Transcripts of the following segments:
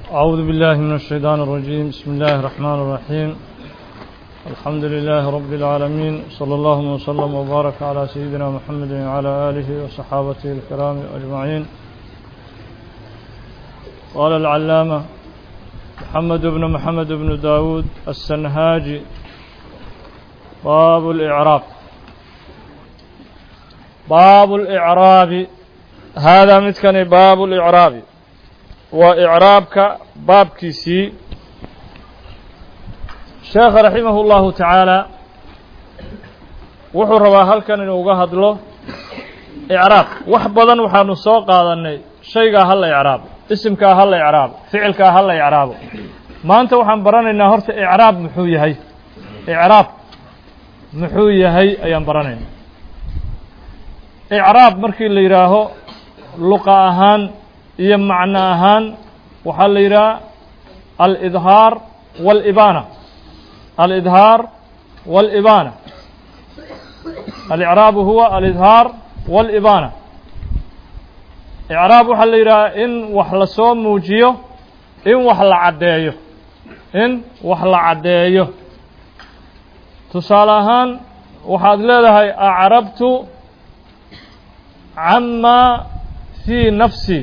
أعوذ بالله من الشيطان الرجيم. بسم الله الرحمن الرحيم. الحمد لله رب العالمين، صلى الله وسلم وبارك على سيدنا محمد وعلى آله وصحابته الكرام أجمعين. قال العلامة محمد بن داود السنهاجي: باب الإعراب. باب الإعراب، هذا مثل باب الإعراب، وإعرابك باب كيسي. شيخ رحمه الله تعالى wuxuu rabaa halkan inuu uga hadlo i'raab. wax badan waxaanu soo qaadanay shayga hal i'raab, isimka hal i'raab, ficilka hal i'raab. maanta waxaan baranaynaa horta i'raab muxuu yahay. i'raab muxuu yahay ayaan baranaynaa. i'raab markii la yiraaho luqa ahaan iyo macna ahaan waxaa la yiraahdaa al-idhaar wal-ibaana. al-idhaar wal-ibaana. al-i'raab huwa al-idhaar wal-ibaana. i'raab waxaa la yiraahdaa in wax la soo muujiyo, in wax la caddeeyo, in wax la caddeeyo. tusaale ahaan waxaad leedahay acrabtu camaa fii nafsi.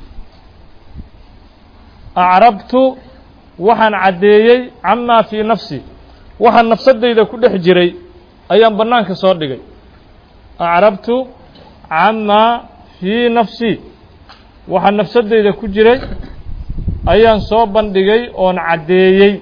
acrabtu waxaan caddeeyey camaa fii nafsi, waxaan nafsadayda ku dhex jiray ayaan bannaanka soo dhigay. acrabtu camaa fii nafsi, waxaan nafsadayda ku jiray ayaan soo bandhigay oon caddeeyey.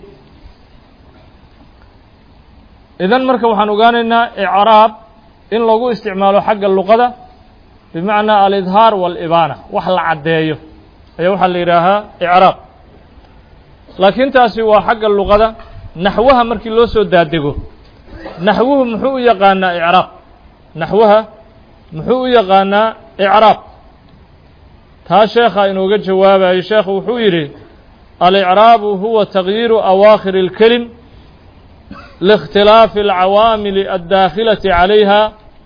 idan marka waxaan ogaanaynaa i'raab in lagu isticmaalo xagga luqada bimacnaa al-idhaar wal-ibaana, wax la caddeeyo ayaa waxaa la yidhaahaa i'raab. laakiin taasi waa xagga luqada. naxwaha markii loo soo daadego, naxwuhu muxuu u yaqaanaa i'raab? naxwaha muxuu u yaqaanaa i'raab? taa sheekha inooga jawaabayo. sheekhu wuxuu yidhi: al-i'raabu huwa tagyiiru awaakhiri اlkelim liikhtilaafi alcawaamili addaakhilati calayha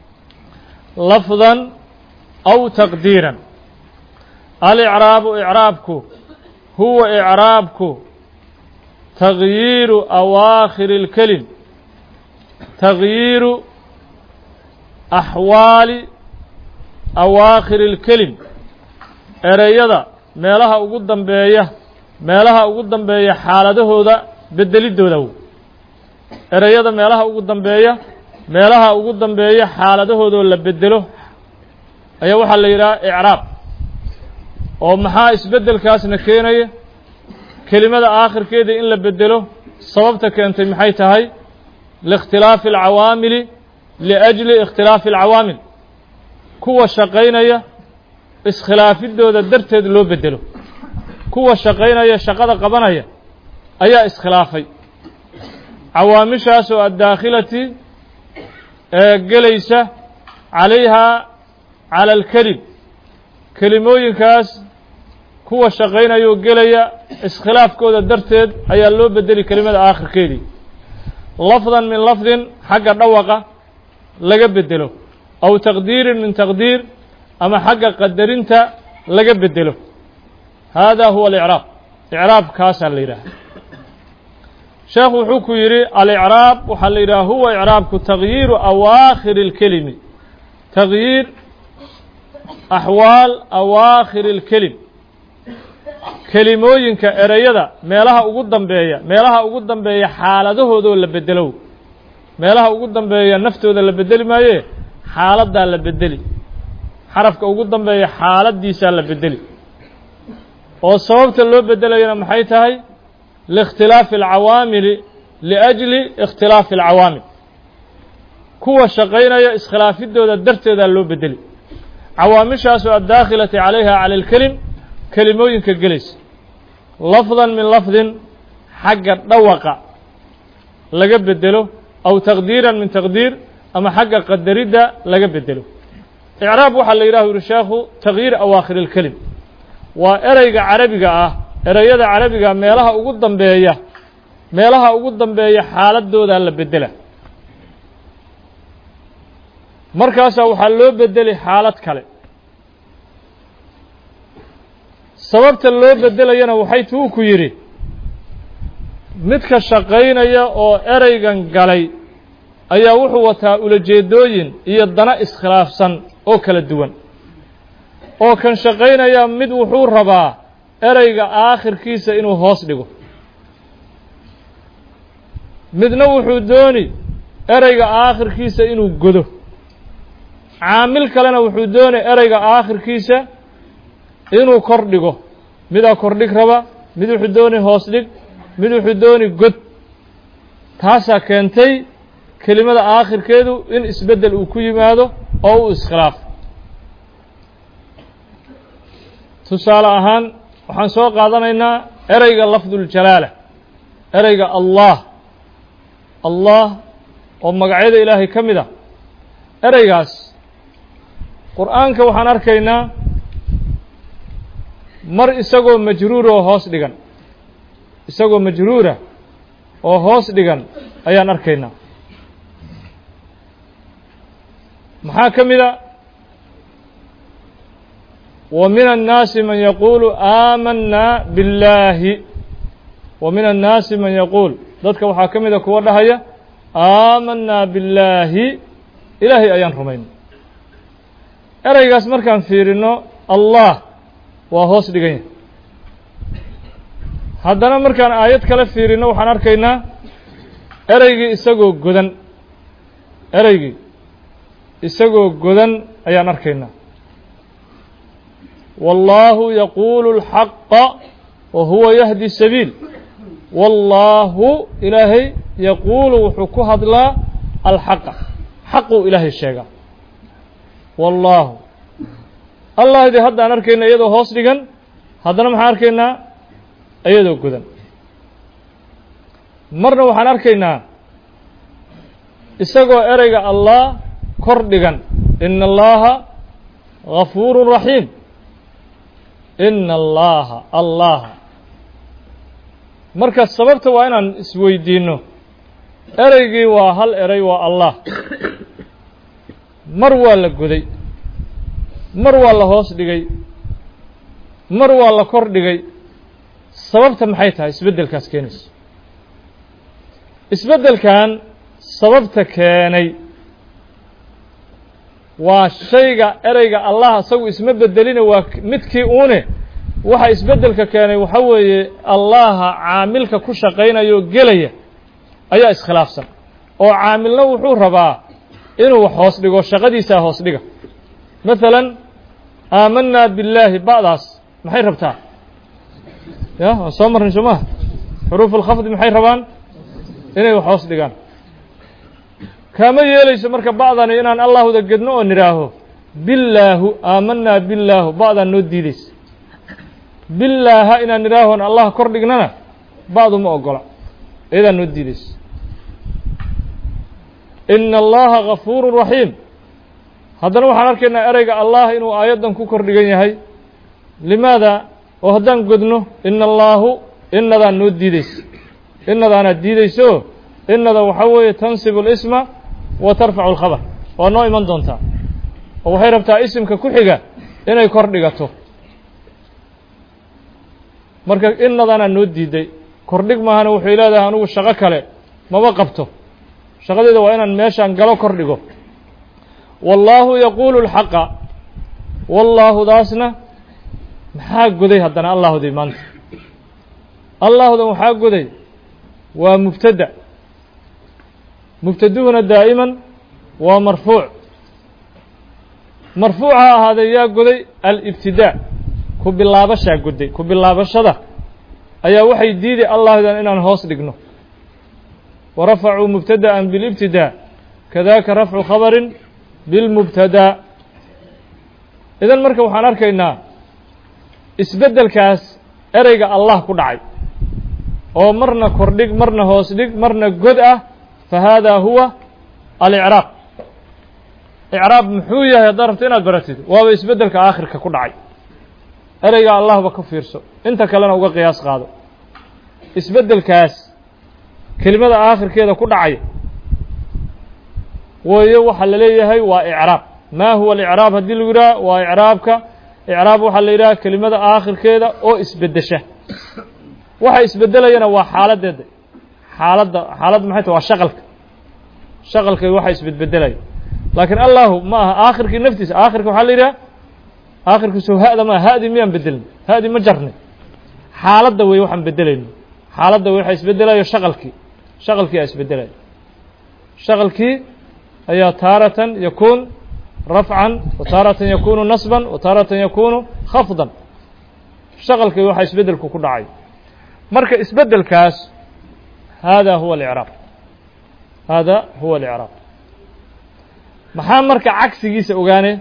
lafdan aw taqdiiran. al-i'raabu i'raabku huwa i'raabku tagyiiru awaakhiri اlkelim, tagyiiru axwaali awaakhiri اlkelim. ereyada meelaha ugu dambeeya xaaladahooda bedelidooda. ereyada meelaha ugu dambeeya xaaladahoodoo la bedelo ayaa waxaa la yidhaha i'raab. oo maxaa isbeddelkaasna keenaya? kelimada aakhirkeeda in la bedelo sababta keentay maxay tahay? liikhtilaafi alcawaamili, liajli ikhtilaafi alcawaamil. kuwa shaqaynaya iskhilaafidooda darteed loo bedelo. kuwa shaqaynaya, shaqada qabanaya ayaa iskhilaafay. cawaamishaas oo addaakhilati ee gelaysa calayhaa cala alkelim. kelimooyinkaas kuwa shaqaynaya oo gelaya iskhilaafkooda darteed ayaa loo bedeli kelimada aakhirkeedii. lafdan min lafdin, xagga dhawaqa laga bedelo, aw taqdiirin min taqdiir, ama xagga qadarinta laga bedelo. hada huwa al-i'raab. i'raabkaasaa la yidhaha. sheekhu wuxuu ku yidhi al-i'raab waxaa la yidhaha huwa i'raabku tagyiiru awaakhiri اlkelimi, tagyiir axwaal awaakhiri اlkelim. kelimooyinka ereyada meelaha ugu dambeeya xaaladahoodoo la bedelo. meelaha ugu dambeeya naftooda la bedeli maaye, xaaladdaa la bedeli. xarafka ugu dambeeya xaaladdiisaa la bedeli. oo sababta loo bedelayana maxay tahay? liikhtilaafi alcawaamili, liajli ikhtilaafi alcawaamil. kuwa shaqaynaya iskhilaafidooda darteedaa loo bedeli. cawaamishaasoo addaakhilati calayha cala alkelim, kelimooyinka gelaysa. lafdan min lafdin, xagga dhawaqa laga bedelo, aw taqdiiran min taqdiir, ama xagga qadaridda laga bedelo. i'raab waxaa la yidhaha yuri sheekhu tagyiir awaakhiri اlkelim. waa ereyga carabiga ah, ereyada carabiga meelaha ugu dambeeya xaaladooda la bedela. markaasaa waxaa loo bedeli xaalad kale. sababta loo bedelayana waxay tuu ku yidhi midka shaqaynaya oo ereygan galay ayaa wuxuu wataa ulajeedooyin iyo dana iskhilaafsan oo kala duwan oo kan shaqaynaya mid wuxuu rabaa ereyga aakhirkiisa inuu hoos dhigo midna wuxuu dooni ereyga aakhirkiisa inuu godo caamil kalena wuxuu dooni ereyga aakhirkiisa inuu kor dhigo midaa kordhig raba mid wuxuu dooni hoos dhig mid wuxuu dooni god taasaa keentay kelimada aakhirkeedu in isbeddel uu ku yimaado oo uu iskhilaafo tusaale ahaan waxaan soo qaadanaynaa ereyga lafduljalaala ereyga allah allah oo magacyada ilaahay ka mid ah ereygaas qur'aanka waxaan arkaynaa mar isagoo majruura oo hoos dhigan isagoo majruura oo hoos dhigan ayaan arkaynaa maxaa ka mid a wa min annaasi man yaquulu aamanaa billaahi wa min annaasi man yaquul dadka waxaa ka mid a kuwa dhahaya aamanaa billaahi ilaahay ayaan rumaynay ereygaas markaan fiirino allah waa hoos dhigan yahay haddana markaan aayad kale fiirino waxaan arkaynaa ereygii isagoo godan ereygii isagoo godan ayaan arkaynaa wallaahu yaquulu alxaqa wa huwa yahdi sabiil wallaahu ilaahay yaquulu wuxuu ku hadlaa alxaqa xaquu ilaahay sheegaa wallaahu allahdii haddaan arkayna iyadoo hoos dhigan haddana maxaan arkaynaa iyadoo godan marna waxaan arkaynaa isagoo ereyga allah kor dhigan ina allaha gafuurun raxiim ina allaha allaha marka sababta waa inaan isweydiinno ereygii waa hal erey waa allah mar waa la goday mar waa la hoos dhigay mar waa la kor dhigay sababta maxay tahay isbeddelkaas keenayso isbeddelkan sababta keenay waa shayga ereyga allah isagu isma beddelina waa midkii uune waxa isbeddelka keenay waxa weeye allaha caamilka ku shaqaynayo gelaya ayaa iskhilaafsan oo caamilna wuxuu rabaa inuu wax hoos dhigo shaqadiisaa hoos dhiga maalan aamanaa billaahi ba'daas maxay rabtaa ya waan soo marnay soo maha xuruuf alkhafdi maxay rabaan inay wax hoos dhigaan kaama yeelayso marka ba'dani inaan allahuda gedno oo nidhaaho billaahu aamanaa billaahu ba'daan noo diidaysa billaaha inaan nidhaahoon allah kor dhignana ba'du ma ogola iyadaa noo diidaysa ina allaha gafuurun raxiim haddana waxaan arkaynaa ereyga allah inuu aayaddan ku kor dhigan yahay limaada oo haddaan godno ina allaahu inadaan noo diidaysa inadaanaad diidayso inada waxaa weeye tansibu اlisma wa tarfacu اlkhabar waa noo iman doontaa oo waxay rabtaa isimka ku xiga inay kor dhigato marka inadaanaa noo diiday kordhig maahana wuxuu leedahay anugu shaqo kale maba qabto shaqadeeda waa inaan meeshaan galo kor dhigo wallaahu yaquulu اlxaqa wallaahudaasna maxaa goday haddana allahdii maanta allahdan waxaa goday waa mubtada mubtaduhuna daa'iman waa marfuuc marfuuc ha ahaadee yaa goday alibtidaa ku bilaabashaa goday ku bilaabashada ayaa waxay diiday allahdan inaan hoos dhigno warafacuu mubtada'an bilibtidaa kadaaka rafcu khabarin bilmubtadaa idan marka waxaan arkaynaa isbeddelkaas ereyga allah ku dhacay oo marna kordhig marna hoos dhig marna god ah fa haadaa huwa alicraab icraab muxuu yahay haddaad rabto inaad baratid waaba isbeddelka aakhirka ku dhacay ereyga allahba ka fiirso inta kalena uga qiyaas qaado isbeddelkaas kelimada aakhirkeeda ku dhacay weeye waxaa la leeyahay waa icraab maa huwa alicraab haddii lagu yidhaha waa icraabka إعراب waxaa la yidhaha kelimada aakhirkeeda oo isbedesha waxa isbedelayana waa xaaladeeda xaalad maxay tahay waa shaqalka waxa isbedbedelay laakiin allahu ma aha aakhirkii naftiisa aakhirka waxaa la yidhaha aakhirkiisu hada ma hadi miyaan bedelin hadi ma jarnay xaaladda way waxaan bedelayno xaaladda way waxa isbedelayo shaqalkii isbedelayo shaqalkii ayaa taaratan yakuun rafcan wa taaratan yakuunu nasban wa taaratan yakuunu khafdan shaqalkii waxa isbedelku ku dhacay marka isbedelkaas hada huwa al-i'raab maxaa marka cagsigiisa ogaane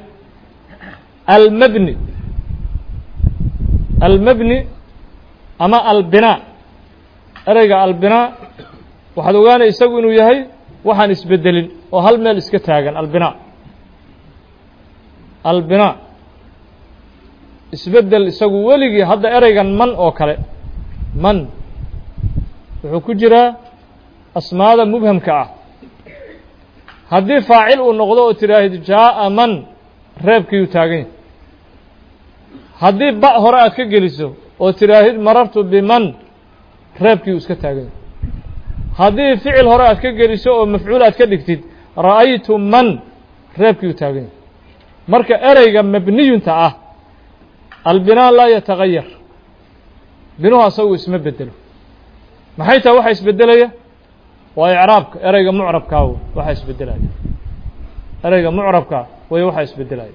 almabni ama albinaa ereyga albinaa waxaad ogaanay isagu inuu yahay waxaan isbedelin oo hal meel iska taagan albinaa isbedel isagu weligii hadda ereygan man oo kale man wuxuu ku jiraa asmaada mubhamka ah haddii faacil uu noqdo oo tiraahid jaa'a man reebkiiuu taagan yahay haddii ba hore aad ka geliso oo tiraahid marartu biman reebkiiuu iska taagan yahay haddii ficil hore aad ka geliso oo mafcuul aad ka dhigtid ra'aytu man reebkiiuu taagan yahay marka ereyga mabniyunta ah albinaa laa yatagayar binuhu asagu isma bedelo maxay tahay waxa isbedelaya waa icraabka ereyga mucrabkaa waxa isbedelaya ereyga mucrabkaa way waxa isbedelaya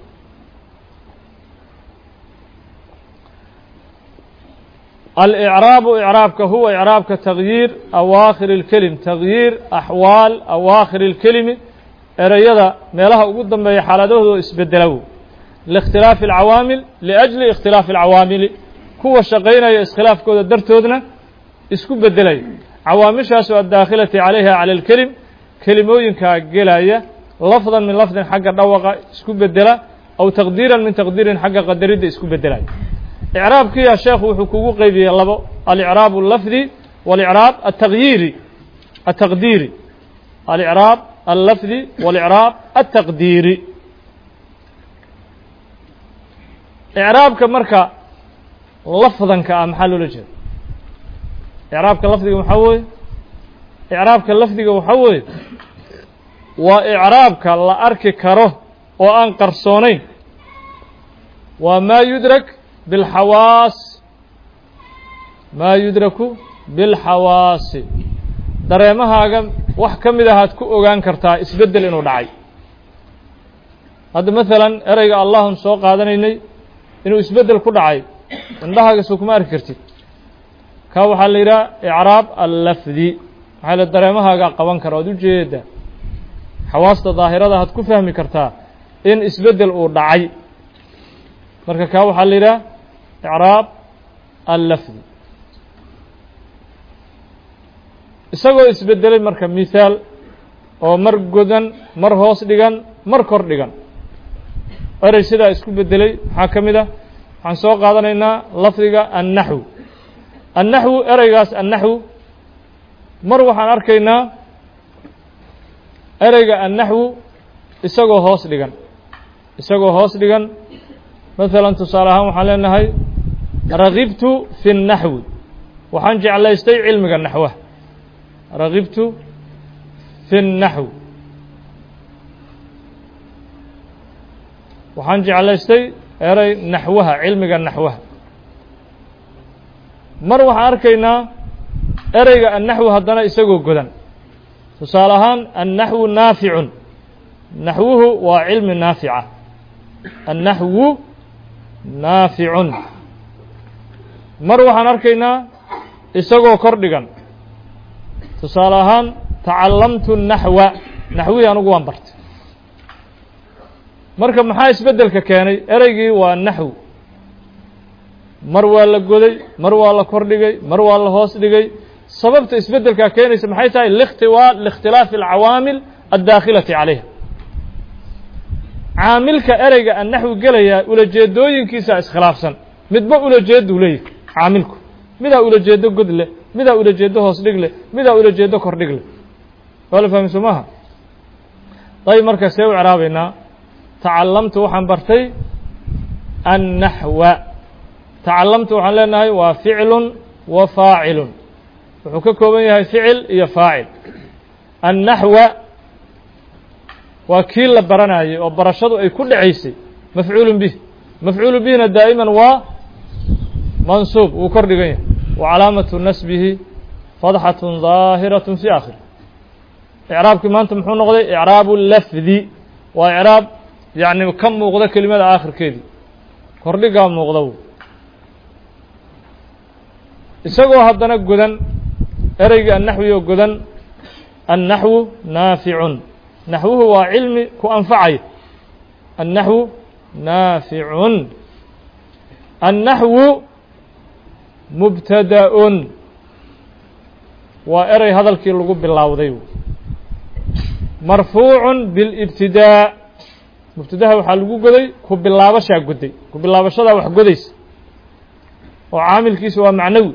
الإعراب إعرابك هو إعرابك تغيير أواخر الكلم تغيير أحوال أواخر الكلمة erayada meelaha ugu dambeeya xaaladahooda isbedelow لاختلاف العوامل لأجل اختلاف العوامل kuwa shaqaynaya iskhilaafkooda dartoodna isku bedelay cawaamishaas oo daakhilati calayha cala alkelim kelimooyinka gelaya lafdan min lafdin xagga dhawaqa isku bedela aw taqdiiran min taqdiirin xagga qadaridda isku bedelay icraabkiya sheekhu wuxuu kugu qaybiyey labo al-i'raab al-lafdi wal-i'raab at-taghyiri at-taqdiiri al-i'raab al-lafdi wal-i'raab at-taqdiiri i'raabka marka lafdanka ah maxaa loola jeeda i'raabka lafdiga maxaa weeye i'raabka lafdiga waxaa weeye waa i'raabka la arki karo oo aan qarsoonayn waa maa yudrak bilxawaas maa yudraku bilxawaasi dareemahaaga wax ka mid ahaad ku ogaan kartaa isbeddel inuu dhacay hadda maalan ereyga allahun soo qaadanaynay inuu isbeddel ku dhacay indhahaaga soo kuma arki kartid ka waxaa la yidhaha icraab allafdi maxaa la dareemahaaga qaban kara oad ujeeda xawaasta daahirada had ku fahmi kartaa in isbeddel uu dhacay marka ka waxaa la yidhaha icraab allafdi isagoo isbeddelay marka mithaal oo mar godan mar hoos dhigan mar kor dhigan erey sidaa isku beddelay maxaa ka mid ah waxaan soo qaadanaynaa lafdiga annaxw annaxwu ereygaas annaxwu mar waxaan arkaynaa ereyga annaxwu isagoo hoos dhigan maalan tusaale ahaan waxaan leenahay ragibtu fi الnaxwi waxaan jeclaystay cilmiga naxwaha ragibtu fi الnaxwi waxaan jeclaystay erey naxwaha cilmiga naxwaha mar waxaan arkaynaa ereyga annaxwu haddana isagoo godan tusaale ahaan annaxwu naaficun naxwuhu waa cilmi naafica annaxwu naaficun mar waxaan arkaynaa isagoo kor dhigan tusaale ahaan tacallamtu naxwa naxwihii anugu waan bartay marka maxaa isbeddelka keenay ereygii waa naxw mar waa la goday mar waa la kor dhigay mar waa la hoos dhigay sababta isbeddelkaa keenaysa maxay tahay liikhtilaafi alcawaamil addaakhilati calayha caamilka ereyga annaxwi gelaya ulajeedooyinkiisa iskhilaafsan midba ulajeeduu leeyahy caamilku midaa ulajeedo god leh midaa ulajeedo hoos dhig leh midaa ulajeedo kor dhig leh waa la fahmi soo maaha dayb marka see u icraabaynaa tacallamtu waxaan bartay النحو تعلمت waxaan leenahay waa ficl wa faacil wuxuu ka kooban yahay ficil iyo faacil النحو waa kii la baranayay oo barashadu ay ku dhacaysay mafcuul bih mafcuul bihna daa'iman waa mansuub uu kor dhigan yahay wa calaamatu nasbihi fadxatun ظaahiratun fi aakhir icraabkii maanta muxuu noqday icraabu lafdi waa icraab yacni ka muuqda kelimada aakhirkeedii kordhigaa muuqda isagoo haddana godan ereygii annaxwi oo godan annaxwu naaficun naxwuhu waa cilmi ku anfacaya annaxwu naaficun annaxwu mubtada'un waa erey hadalkii lagu bilowday marfuucun bilibtidaa mubtadaha waxaa lagu goday ku bilaabashaa goday ku bilaabashadaa wax godaysa oo caamilkiisa waa macnawi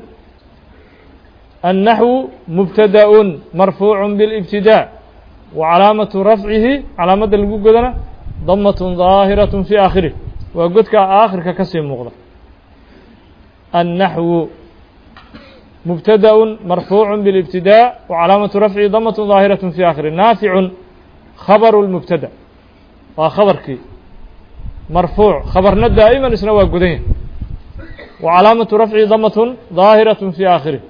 النحو مبتدأ مرفوع بالابتداء وعلامة رفعه علامة lagu godana ضمة ظاهرة في آخره waa godka آخرka kasii muuqda النحو مبتدأ مرفوع بالابتداء وعلامة رفعه ضمة ظاهرة في آخره نافع خبر المبتدأ waa خبرkii مرفوع خبرna daaئما isna waa godan yahay وعلامة رفعه ضمة ظاهرة في آخره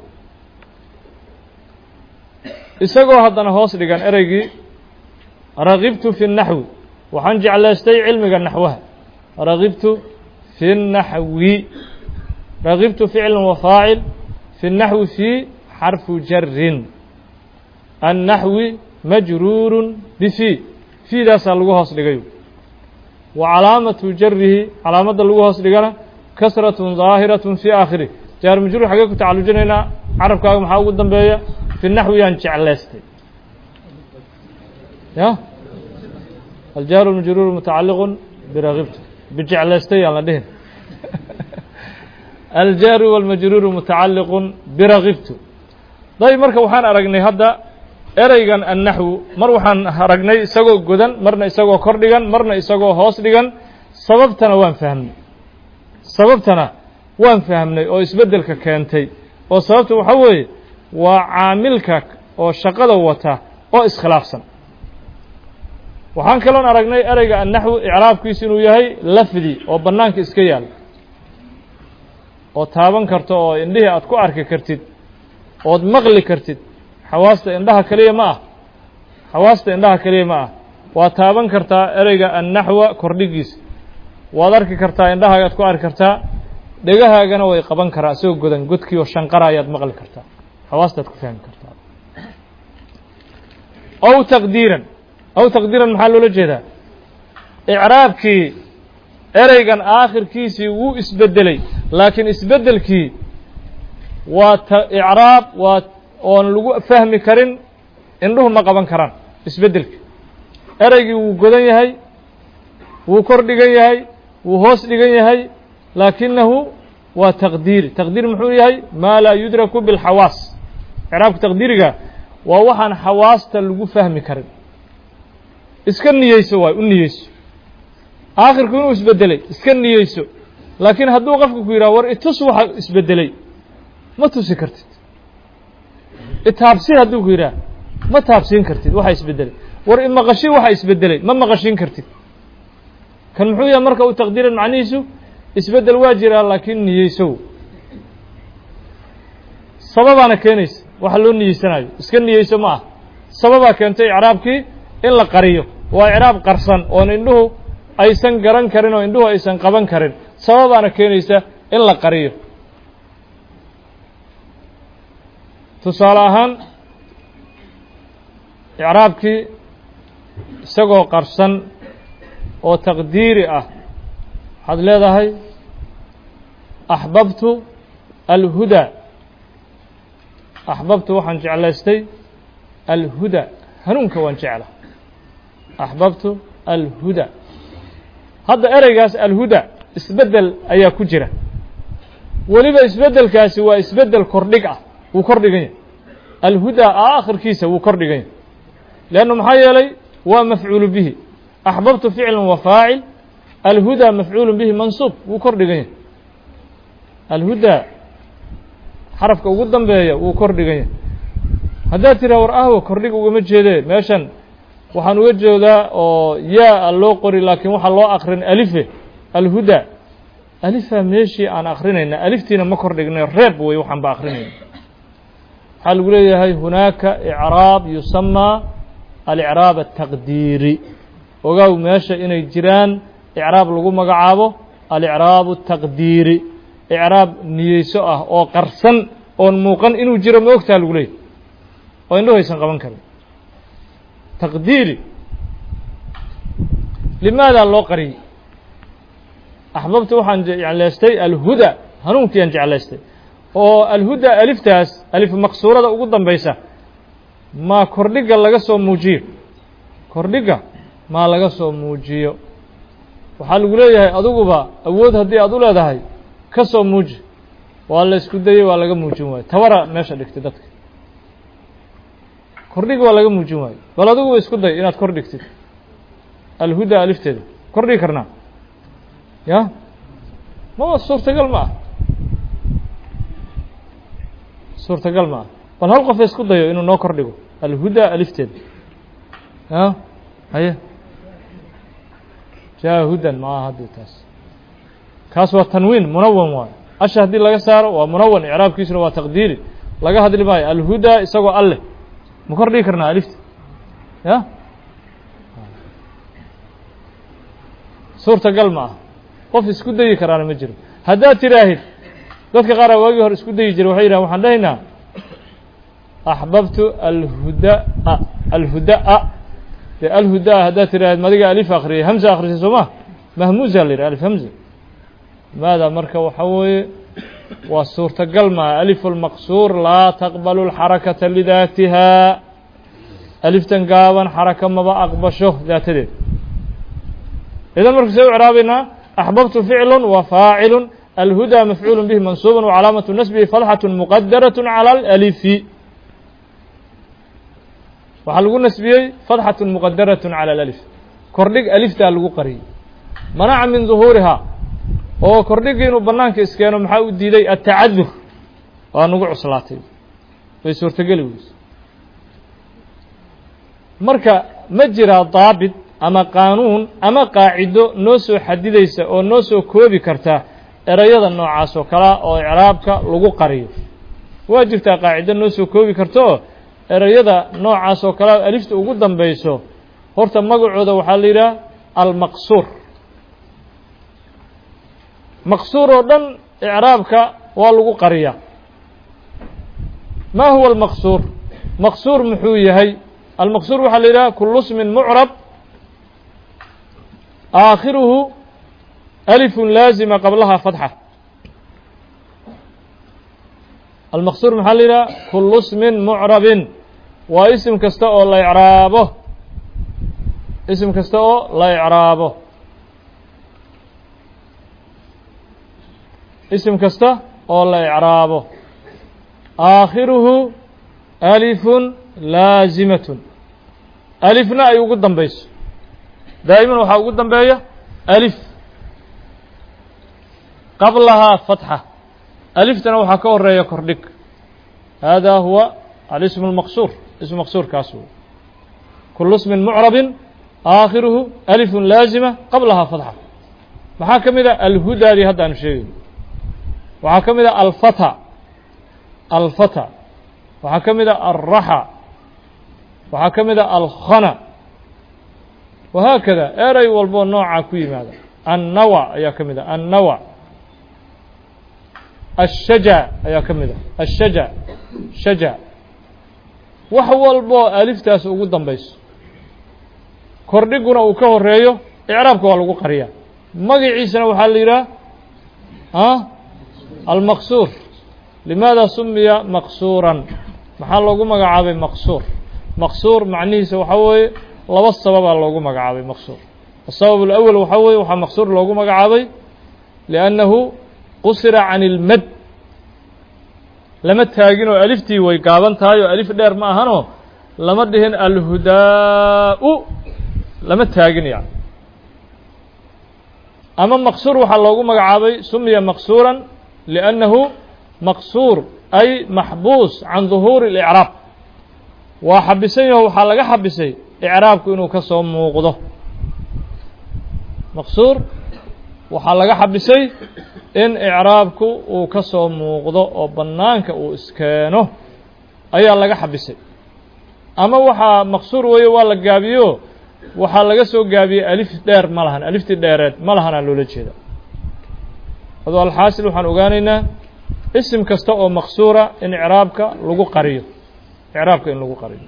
isagoo haddana hoos dhigan ereygii ragibtu fi الnaxwi waxaan jeclaystay cilmiga naxwaha ragibtu fi الnaxwi ragibtu ficl wa faacil fi الnaxwi fi xarfu jarin الnaxwi majruur bfi fiidaasaa lagu hoos dhigay wa calaamatu jarihi calaamadda lagu hoos dhigana kasraة ظaahiraة fi aakhirih jaar majruur xagee ku tacalujinaynaa carabkaaga maxaa ugu dambeeya في النحو yaan jeclaystay ya الجار المجرور متعلق برغبت بجeclaystay aan la dhihin الجار والمجرور متعلق برغبت day marka waxaan aragnay hadda ereygan النحو mar waxaan aragnay isagoo godan marna isagoo kor dhigan marna isagoo hoos dhigan sababtana waan fahmnay oo isbedelka keentay oo sababta waxa weeye waa caamilka oo shaqada wata oo iskhilaafsan waxaan kaloon aragnay ereyga annaxwu icraabkiisu inuu yahay lafdi oo bannaanka iska yaal oo taaban karto oo indhihii aad ku arki kartid ood maqli kartid xawaasta indhaha keliya ma ah waa taaban kartaa ereyga annaxwa kordhigiisa waad arki kartaa indhahaaga aad ku arki kartaa dhegahaagana way qaban karaa isagoo godan godkii oo shanqara ayaad maqli kartaa xawaastaad ku fahmi kartaa aw taqdiiran maxaa loola jeedaa icraabkii ereygan aakhirkiisii wuu isbedelay laakiin isbedelkii waa icraab waa oon lagu fahmi karin indhuhu ma qaban karaan isbedelki ereygii wuu godan yahay wuu kor dhigan yahay wuu hoos dhigan yahay laakinahu waa taqdiir muxuu yahay maa laa yudraku biاlxawaas icraabka taqdiiriga waa waxaan xawaasta lagu fahmi karin iska niyeyso waay u niyeyso aakhirku inuu isbedelay iska niyeyso laakiin hadduu qofku ku yidhaha war itus waxa isbedelay ma tusi kartid itaabsi hadduu ku yidhaha ma taabsiin kartid waxa isbedelay war imaqashi waxa isbedelay ma maqashin kartid kan muxuu yahay marka u taqdiiran macnihiisu isbedel waa jiraa laakiin niyeysow sababaana keenaysa waxa loo niyeysanayo iska niyeyso ma ah sababaa keentay icraabkii in la qariyo waa icraab qarsan oon indhuhu aysan garan karin oo indhuhu aysan qaban karin sababaana keenaysa in la qariyo tusaale ahaan icraabkii isagoo qarsan oo taqdiiri ah waxaad leedahay axbabtu alhudaa axbabtu waxaan jeclaystay alhudaa hanuunka waan jecla axbabtu alhudaa hadda ereygaas alhudaa isbedel ayaa ku jira weliba isbedelkaasi waa isbedel kordhig ah wuu kor dhigan yahay alhudaa aakhirkiisa wuu kor dhigan yahay leannu maxaa yeelay waa mafcuulu bihi axbabtu ficlan wa faacil الهدى مفعول به منصوب وكردقين الهدى حرفك وقدم بيه وكردقين هذا ترى وراه كردق ومجهده ماشان وحن وجه ذا يا اللو قري لكن وح الله آخرين ألفه الهدى ألفها ماشي عن آخرين ألفتنا ما كردقنا رب ويوحن بآخرين حال قولي هاي هناك إعراب يسمى الإعراب التقديري وقالوا ماشي إنه جيران إعراب لغو مقعابه الإعراب التقديري إعراب نيسوء أو قرصن أو موقن إنه جيران موقتها لقولي وإنه يسان قبان كريم تقديري لماذا الله قري أحببت وحن جعلستي الهدى هنوك ينجعلستي والهدى ألف تاس ألف مقصورة وقدم بيسا ما كردقة لغسو موجيو كردقة ما لغسو موجيو وحال قولي أدوغبا أود هدي أدول هذا هاي كسو موجي والله اسكدي والله موجي تورا ماشا الاكتدادك كردقة والله موجي بل أدوغبا اسكدي إناد كردقتي الهدى ألف تاس كردقة كرنا يا ما هو الصورة تقل معه صورة تقل معه بل هل قف يسكده إنه نوكر له الهدى ألفتين ها هيا جاء هدى مع هذا التاس كاسوة تنوين منون واي أشهد دي لغا سار ومنون إعراب كيسر وتقديري لغا هذا اللي باي الهدى يسوى الله مكر لي كرنا ألفت يا صورة تقل معه qof isku dayi karaana ma jiro haddaad tiraahid dadka qaar waagii hore isku dayi jiray waxay yidhahan waxaan dhahaynaa axbabtu alhudaa dee alhudaa haddaad tiraahid madiga alif akhriyay hamza akhrisay soo ma mahmuuza la yidhaha alif hamza maada marka waxa weeye waa suurtagal maa alifu lmaqsuur laa taqbalu alxarakata lidaatiha aliftan gaaban xaraka maba aqbasho daatadeed idan marka see u ciraabaynaa أحببت فعل وفاعل الهدى مفعول به منصوب وعلامة نسبه فتحة مقدرة على الألف وحلقوا نسبه فتحة مقدرة على الألف كردق ألف تالقوا قري منع من ظهورها oo kordhigi inuu banaanka iskeeno maxaa u diiday at-ta'addur waa nagu cuslaatay way suurtagali weys marka ma jira daabit ama qaanuun ama qaacido noo soo xadidaysa oo noo soo koobi karta erayada noocaas oo kala oo i'raabka lagu qariyo waa jirtaa qaacido noo soo koobi karto erayada noocaas oo kala alifta ugu dambayso horta magacooda waxa la yiraahdaa al-maqsuur مقصور ودن إعرابك والغو قرية ما هو المقصور مقصور محوية هي المقصور وحليلا كل اسم معرب آخره ألف لازمة قبلها فتحة المقصور محليلا كل اسم معرب واسم كستاء لا إعرابه اسم كستاء لا إعرابه اسم كسته أو لا إعرابه آخره ألف لازمة ألفنا أي قدام بيس دائما وحا قدام بيا ألف قبلها فتحة ألفتنا وحا كوريا كردك هذا هو الاسم المقصور اسم مقصور كاسو كل اسم معرب آخره ألف لازمة قبلها فتحة محاكم إذا الهدى لهذا نشيء وحكم إذا الفتى وحكم إذا الرحى وحكم إذا الخنا وهكذا أري والبون نوع كوي ماذا النوع يا كمذا النوع الشجع يا كمذا الشجع شجع وحو البو ألف تاس وقدام بيس كردقنا وكهر ريو إعرابك والغو قرية مقي عيسنا وحاليرا المقصور لماذا سمي مقصورا محل لوغو مغعابي مقصور مقصور معنيه وحوي لبا سبب لوغو مغعابي مقصور السبب الاول وحوي وحا مقصور لوغو مغعابي لانه قصر عن المد لما تاغينو الفتي way gaaban tahay oo alif dheer ma ahano lama dhihin alhudaa lama taagin yaa ama maqsuur waxaa loogu magacaabay sumiya maqsuuran liannahu maqsuur ay maxbuus can duhuuri اlicraab waa xabisan yaho waxaa laga xabisay icraabku inuu ka soo muuqdo maqsuur waxaa laga xabisay in icraabku uu ka soo muuqdo oo bannaanka uu iskeeno ayaa laga xabisay ama waxaa maqsuur weeye waa la gaabiyo waxaa laga soo gaabiyey alif dheer ma lahan aliftii dheereed ma lahanaa loola jeeda adoo alxaasil waxaan ogaanaynaa isim kasta oo maqsuura in icraabka lagu qariyo icraabka in lagu qariyo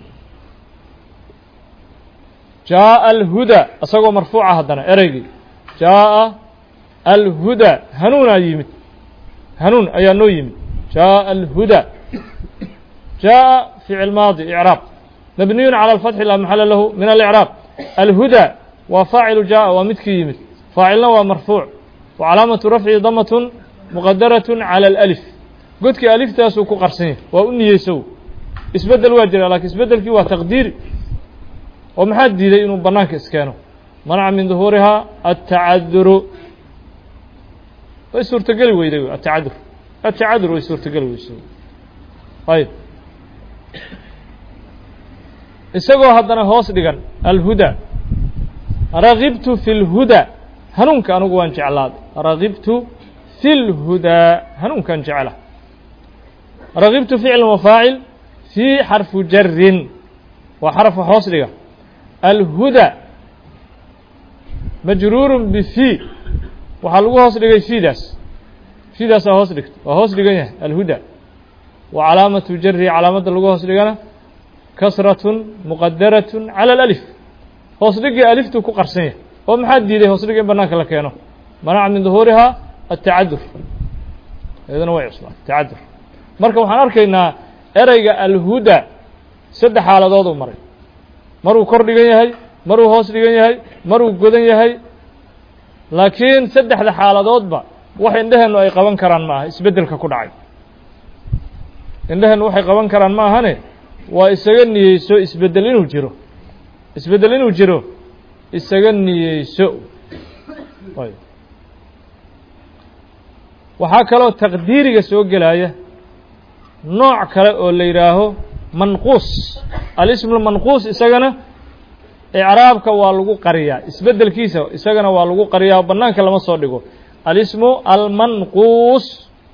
jaaءa alhuda isagoo marfuuca haddana ereygii jaaءa alhuda hanuunaa yimid hanuun ayaa noo yimid jaaءa alhuda jaaءa ficil maadi icraab mabniyu calى اlfatxi laa maxala lahu min alicraab alhuda waa faacilu jaaءa waa midkii yimid faacilna waa marfuuc wa calaamatu rafci damatun muqadaraة calى اlalif godkii aliftaasuu ku qarsan yahay waa u niyeysow isbeddel waa jira lakiin isbeddelkii waa taqdiiri oo maxaa diiday inuu bannaanka iskeeno manaca min duhuurihaa atacaduru way suurtogeli weyday atacadur way suurtogeli weysay ayb isagoo haddana hoos dhigan alhuda ragibtu fi اlhuda hanuunka anigu waan jeclaaday ragibtu fi اlhudaa hanuunkaan jecla ragibtu ficl wafaacil fii xarfu jarin waa xarafka hoos dhiga alhuda majruuru bfii waxaa lagu hoos dhigay fiidaasaa hoos dhigto waa hoos dhigan yahay alhuda wa calaamatu jari calaamadda lagu hoos dhigana kasratun muqadaratun calى اlalif hoos dhigii aliftuu ku qarsan yahay oo maxaa diiday hoos dhig in banaanka la keeno manaca min duhuurihaa atacadur iyadana way cusbaa tacadur marka waxaan arkaynaa ereyga alhuda saddex xaaladood uu maray maruu kor dhigan yahay maruu hoos dhigan yahay maruu godan yahay laakiin saddexda xaaladoodba wax indheheennu ay qaban karaan ma aha isbeddelka ku dhacay indheheennu waxay qaban karaan ma ahane waa isaga niyeyso isbeddel inuu jiro isaga niyeyso waxaa kaloo taqdiiriga soo gelaya nooc kale oo la yidhaaho manquus alismu manquus isagana icraabka waa lagu qariyaa isbeddelkiisa isagana waa lagu qariyaa bannaanka lama soo dhigo alismu almanquus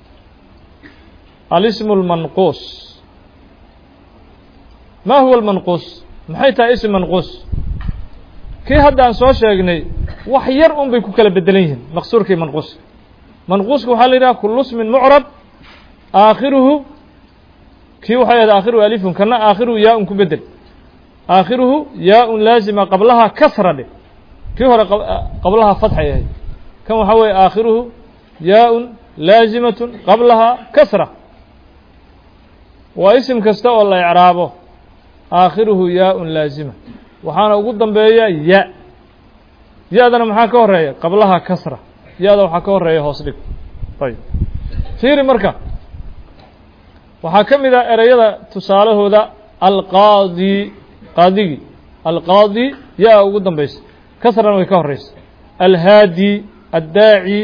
ma huwa almanquus maxay tahay ism manquus kii hadda aan soo sheegnay wax yar un bay ku kala bedelan yihiin maqsuurkii manquuska waxaa la yidhaha kullu ismin mucrab aakhiruhu kii waxay ahayd aakhiruhu alifun kana aakhiruhu yaa-un ku bedel aakhiruhu yaa-un laazima qablaha kasra dheh kii hore qablaha fatxay ahayd kan waxaa weeye aakhiruhu yaa-un laazimatun qablaha kasra waa isim kasta oo la icraabo aakhiruhu yaa-un laazima waxaana ugu dambeeya ya-dana maxaa ka horeeya qablaha kasra ya-da waxaa ka horeeya hoos dhig ayb fiiri marka waxaa ka mid ah ereyada tusaalahooda alqaadi qaadigii alqaadi yaa ugu dambaysa kasrana way ka horeysa alhaadi addaaci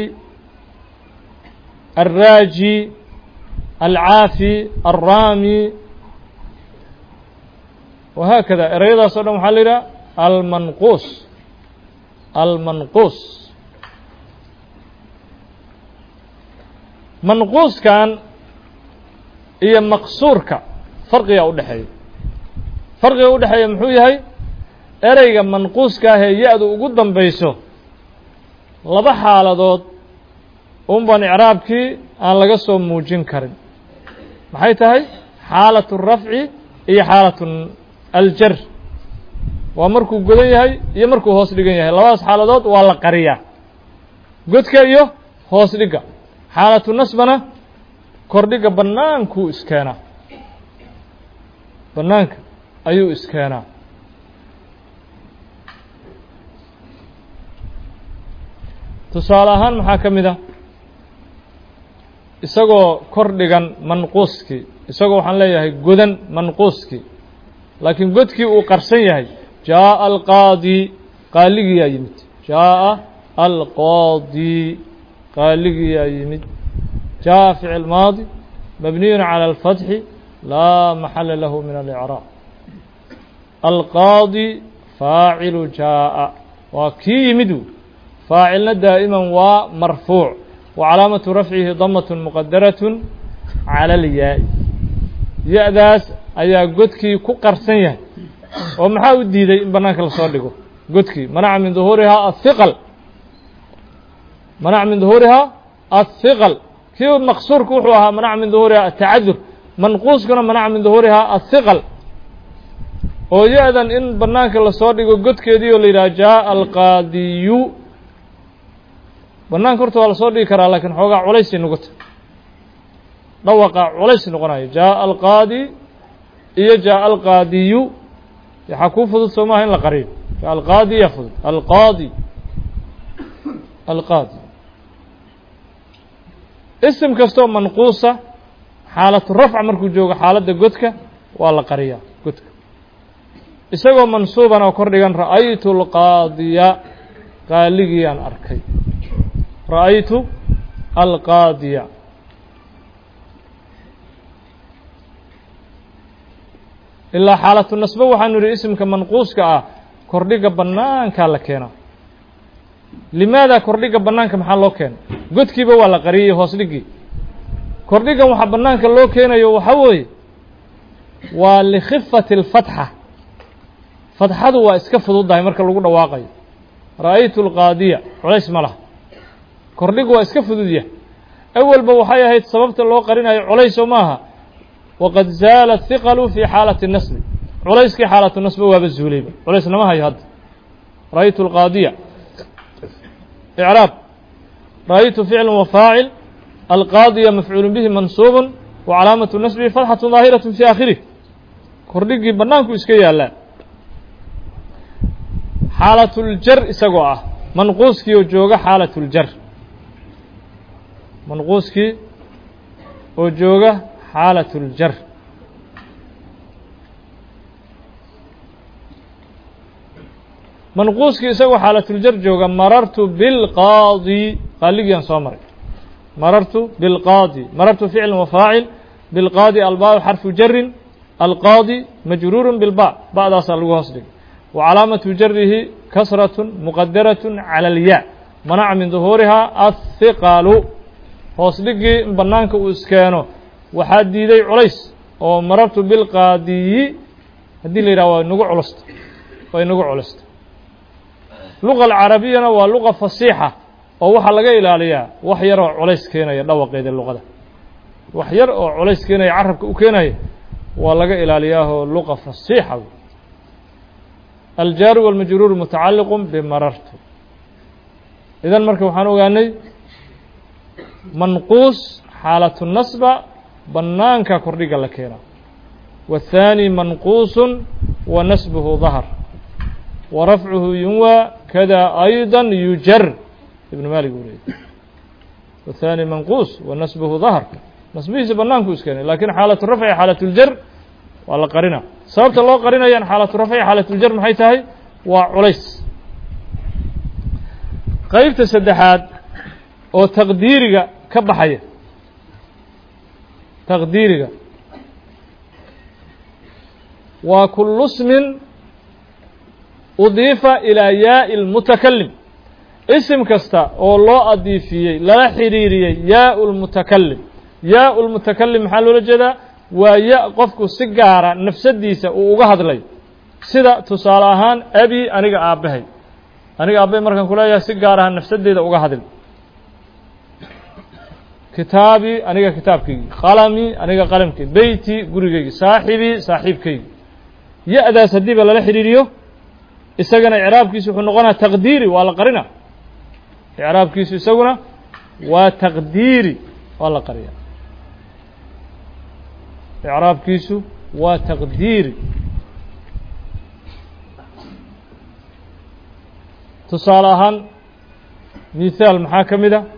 alraaji alcaafi alraami wahaakada ereyadaas o dhan waxaa la yidhaha almanquus manquuskan iyo maqsuurka farqiga udhexeeya muxuu yahay ereyga manquuska ahee ya-du ugu dambayso laba xaaladood unbaan icraabkii aan laga soo muujin karin maxay tahay xaalatu rafci iyo xaalatu aljar waa markuu godan yahay iyo markuu hoos dhigan yahay labadaas xaaladood waa la qariyaa godka iyo hoos dhigga xaalatu nasbana kordhiga bannaankuu iskeenaa bannaanka ayuu iskeenaa tusaale ahaan maxaa ka mid ah isagoo kor dhigan manquuskii isagoo waxaan leeyahay godan manquuskii laakiin godkii uu qarsan yahay jaaءa alqaadi qaaligiyaa yimid jaaءa القاضي قالقي يمد جاء فعل ماضي مبني على الفتح لا محل له من الإعراب القاضي فاعل جاء وكي يمد فاعلنا دائما ومرفوع وعلامة رفعه ضمة مقدرة على الياء يأداس أيا قدكي كقرسنيه ومحاول ديدي إن بناك لصادقه قدكي منع من ظهورها الثقل منع من ظهورها الثقل كيف مقصور كوحوها منع من ظهورها التعذر منقوص كنا منع من ظهورها الثقل ويأذن إن بناك لصادقه قدكي دي ولي جاء القاضي بناك كرتوا لصادقه كرا لكن حوقع عليس نقط دوقع عليس نقنا جاء القاضي إيه جاء القاضي يحكوا فضل سماه إن لقريب القاضي يفضل القاضي اسم كستو منقوصة حالة الرفع مركو جوغ حالة قدك ولا قرية قدك إساقو منصوبا وكردقا رأيت القاضية قال لي أن أركي رأيت القاضية إلا حالة النسبة وحنري اسم كمنقوص كردقا بنان كالكينا لماذا كردقا بنان كمحلو كين قد كيبا ولا قريه هوسلقي كردقا وحا بنان كاللو كينا يوحوي ولخفة الفتحة فتحة واسكفة ضدها مركا لقود واقعي رأيت القاضية وليس ملا كردقا واسكفة ضدها أول بوحايا هيت سببت اللو قرينها وليس وماها وقد زال الثقل في حالة النسب وليس كي حالة النسب وابالزوليبة وليس نما هي هذا رأيت القاضية إعراب رأيت فعل وفاعل القاضية مفعول به منصوب وعلامة النسب فتحة ظاهرة في آخره كردقي بنانكو إسكيا لا حالة الجر إساقوة منقوص كي وجوغة حالة الجر منقوص كي وجوغة حالة الجر منقوص كي يسوي حالة الجر جوغا مررت بالقاضي قال لي يا صامري مررت بالقاضي مررت فعل وفاعل بالقاضي الباء حرف جر القاضي مجرور بالباء بعد أصل وصدق وعلامة جره كسرة مقدرة على الياء منع من ظهورها الثقل وصدقي بنانك واسكانو وحديدي عليس ومررت بالقاضي هدي اللي روا نقول علست وينقول علست اللغة العربية واللغة فصيحة oo waxa laga ilaaliyaa wax yar oo culays keenaya dhawaqeeda luqada wax yar oo culays keenaya carabka u keenaya waa laga ilaaliyaa luqa fasiixa الجار والمجرور متعلق بمررت إذا marka waxaan ogaanay منقوص حالة النصب بنانك كرديga la keena والثاني منقوص ونسبه ظهر ورفعه ينوى كذا أيضا يجر ابن مالك يقول والثاني منقوص ونسبه ظهر نسبه بنان كوسكن لكن حالة الرفع حالة الجر ولا قرينة سببت الله قرينة يعني حالة الرفع حالة الجر من حيث هي وعليس قيب تسدحات أو تقديرك كبحية تقديرك وكل اسم أضيف إلى ياء المتكلم اسم كستا أو الله أضيفيه لا حريريه ياء المتكلم ياء المتكلم حلو لجدا وياء قفك سجارة نفس الديسة ووجهد لي سيدا تصالحان أبي أنيق أبهي أنيق أبهي مركن كلها يا سجارة نفس الديسة ووجهد لي كتابي أنيق كتابك قلمي أنيق قلمك بيتي قريك صاحبي صاحبك ياء ذا سديب لا حريريه إسقنا إعراب كيسو حنقنا تقديري ولا قرنا إعراب كيسو يسونا وتقديري ولا قرية إعراب كيسو وتقديري تصالحان مثال محاكمة ده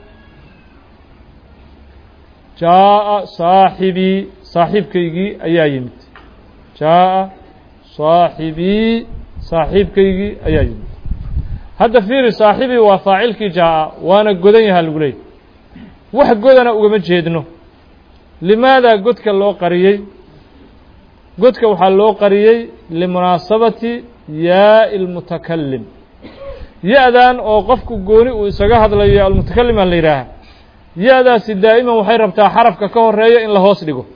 جاء صاحبي صاحب كيجي أيامت جاء صاحبي صاحب كيجي أيامت hadda fiiri saaxibii waa faacilkii jaa'a waana godan yahaa lagu leeyay wax godana ugama jeedno limaada godka loo qariyey godka waxaa loo qariyey limunaasabati yaa'i almutakalim ya-dan oo qofku gooni uu isaga hadlayo almutakalimaa la yidhaaha ya-daasi daa'iman waxay rabtaa xarafka ka horeeya in la hoos dhigo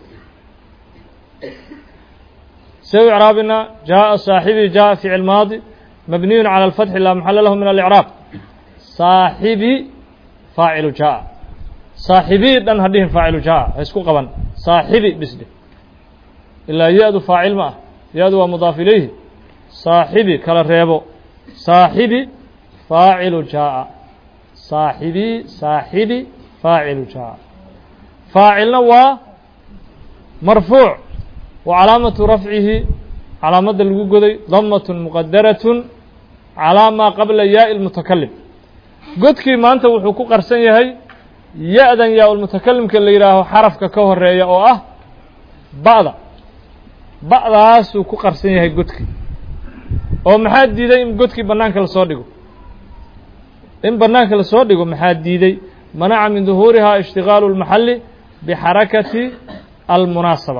see u icraabina jaaءa saaxibii jaaءa ficil maadi mabniyun calى اlfatxi laa maxala lahu min alicraab saaxibi faacilu jaaءa saaxibii dhan ha dhihin faacilu jaaءa ha isku qaban saaxibi bisdhe ilaa ya-du faacil ma ah ya-du waa mudaaf ilayhi saaxibi kala reebo saaxibi faacilu jaaءa saaxibi saaxibi faacilu jaaءa faacilna waa marfuuc wa calaamatu rafcihi calaamadda lagu goday damat muqadaraة calىa maa qabla yaaءi اlmutakalim godkii maanta wuxuu ku qarsan yahay ya-dan yaa lmutakalimka la yidhaaho xarafka ka horeeya oo ah ba'da ba'daasuu ku qarsan yahay godkii oo maxaa diiday in godkii banaanka lasoo dhigo in banaanka lasoo dhigo maxaa diiday manaca min duhuurihaa ishtigaalu اlmaxali bixarakati almunaasaba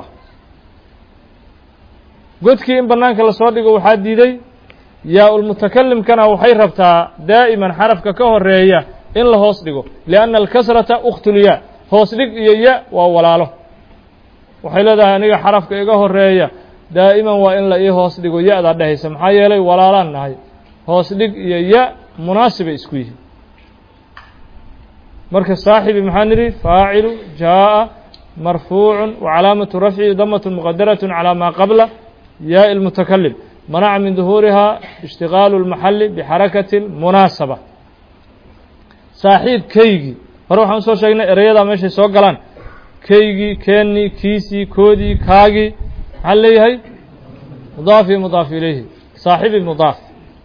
godkii in banaanka lasoo dhigo waxaa diiday yaa ulmutakalimkana waxay rabtaa daa'iman xarafka ka horeeya in la hoos dhigo lianna alkasrata ukhtulya hoos dhig iyo ya waa walaalo waxay leedahay aniga xarafka iga horeeya daa'iman waa in la ii hoos dhigo ya-daa dhehaysa maxaa yeelay walaalaan nahay hoos dhig iyo ya munaasibay isku yihiin marka saaxibi maxaa nidhi faacilu jaaءa marfuucu wacalaamatu rafcihi damat muqadaraة calى maa qabla yaaءi اlmutakalim manaca min duhuurihaa ishtigaalu اlmaxali bixarakati اlmunaasaba saaxiib kaygii hore waxaan usoo sheegnay erayadaa meeshay soo galaan kaygii keennii kiisii koodii kaagii maxaa leeyahay mudaaf iyo mudaaf ilayhi saaxibi mudaaf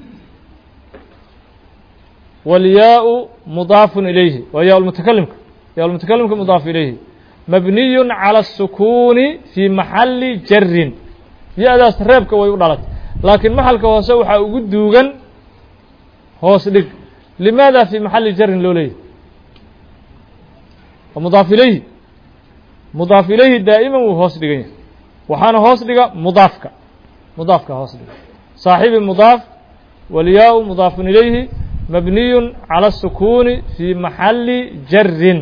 walyaau mudaafun ilayhi waa yaa lmutakalimka yaa lmutakalimka mudaaf ilayhi mabniyu calى الsukuuni fii maxali jarin ya-daas reebka way u dhalatay laakiin maxalka hoose waxaa ugu duugan hoos dhig limaada fii maxali jarin loo leeyahy mudaaf ilayhi mudaaf ilayhi daa'iman wuu hoos dhigan yahay waxaana hoos dhiga mudaafka mudaafka hoos dhiga saaxibi mudaaf walyaau mudaafun ilayhi mabniyu calى الsukuuni fii maxali jarin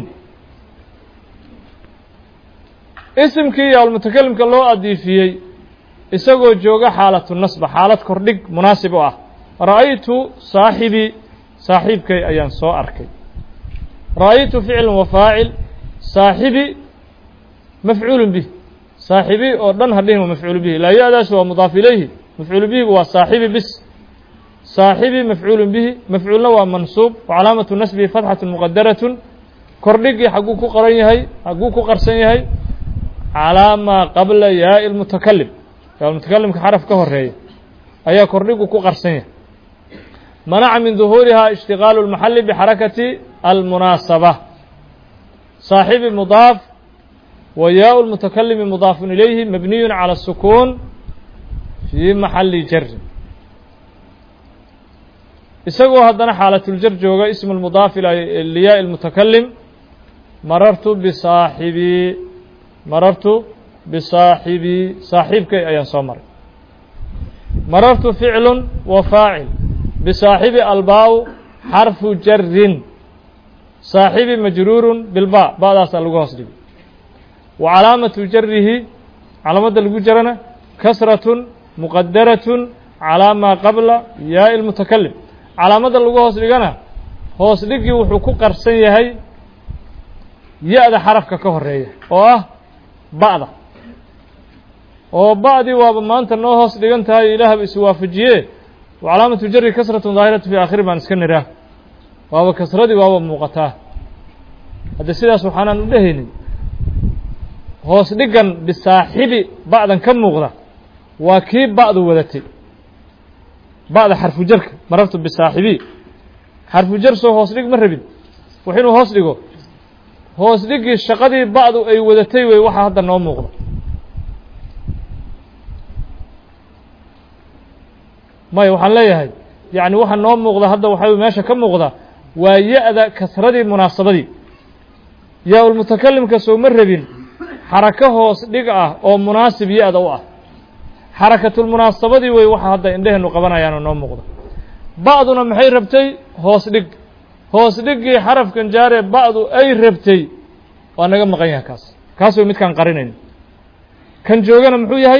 isimkii yaa almutakalimka loo adiifiyey isagoo jooga xaalatu nasba xaalad kordhig munaasib u ah ra'aytu saaxibii saaxiibkay ayaan soo arkay ra'aytu ficil wa faacil saaxibi mafcuulu bih saaxibi oo dhan hadhihin waa mafcuulu bihi laa ya-daas waa mudaaf ilayhi mafcuulu bihigu waa saaxibi bis saaxibi mafcuulu bihi mafcuulna waa mansuub wa calaamatu nasbihi fatxatu muqadaraة kordhigii xagguu ku qoran yahay xagguu ku qarsan yahay calىa maa qabla yaaءi اlmutakalim yaa mutakalimka xaraf ka horeeya ayaa kordhigu ku qarsan yahay manaca min duhuurihaa ishtigaalu اlmaxali bixarakati almunaasaba saaxibi mudaaf wa yaau lmutakalimi mudaafun ilayhi mabniyu calى الsukuun fii maxali jarin isagoo haddana xaalatuljar jooga ismu lmudaaf liyaaءi اlmutakalim marartu bisaaxibii marartu bisaaxibii saaxiibkay ayaan soo maray marartu ficlu wa faacil bisaaxibi albaa xarfu jarin saaxibi majruuru bilba ba'daasaa lagu hoos dhigay wa calaamatu jarihi calaamadda lagu jarana kasraة muqadaraة calىa maa qabla yaaءi اlmutakalim calaamadda lagu hoos dhigana hoos dhigii wuxuu ku qarsan yahay ya-da xarafka ka horeeya oo ah ba'da oo ba'dii waaba maanta noo hoos dhigan tahay ilaahba iswaafajiye wa calaamatu jari kasratu daahiratu fii aakhiri baan iska niraa waaba kasradii waaba muuqataa hadde sidaas waxaanaan u dhehaynin hoos dhigan bisaaxibi ba'dan ka muuqda waa kii ba'du wadatay ba'da xarfu jarka marartu bisaaxibi xarfu jar soo hoos dhig ma rabin wax inuu hoos dhigo hoos dhigii shaqadii ba'du ay wadatay wey waxaa hadda noo muuqda maya waxaan leeyahay يعني waxa noo muuqda hadda waxa meesha ka muuqda waa ya-da kasradii munaasabadii yaa ul mutakallimka soo marabin xaraka hoos dhig ah oo munaasib ya-da u ah xarakatul munaasabadii way waxa hadda indheenu qabanayaan noo muuqda ba'duna maxay rabtay hoos dhigii xarafkan jaare ba'du ay rabtay waa naga maqan yahay kaas oo midkan qarinayn kan joogana muxuu yahay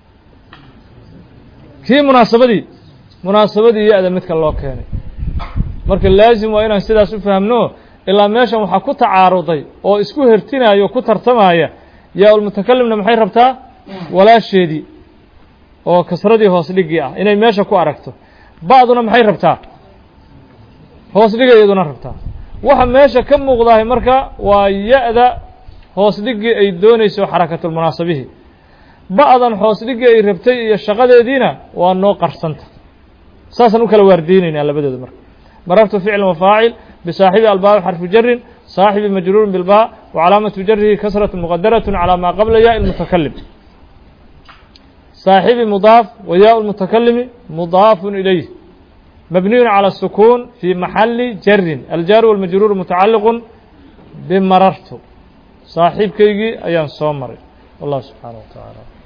kii munaasabadii ya-da midka loo keenay marka laazim waa inaan sidaas u fahamno ilaa meeshan waxaa ku tacaaruday oo isku hertinaayo ku tartamaya yaa ul mutakallimna maxay rabtaa walaasheedii oo kasradii hoos dhigii ah inay meesha ku aragto ba'duna maxay rabtaa hoos dhigeeduna rabtaa waxa meesha ka muuqdahay marka waa ya-da hoos dhigii ay doonayso xarakatul munaasabihi ba'dan hoos dhigii ay rabtay iyo shaqadeediina waa noo qarsanta saasan u kala waardiinaynaa labadooda marka marartu ficl wa faacil bisaaxibi albaa xarfu jarin saaxibi majruurun bilbaa wa calaamatu jarihi kasratu muqadaratun calaa maa qabla yaa ilmutakallim saaxibi mudaaf wa yaa lmutakallimi mudaafun ilayh mabniyun cala الsukuun fii maxali jarin aljaaru walmajruuru mutacalliqun bimarartu saaxiibkaygii ayaan soo maray wallahu subxaanaه wa tacaala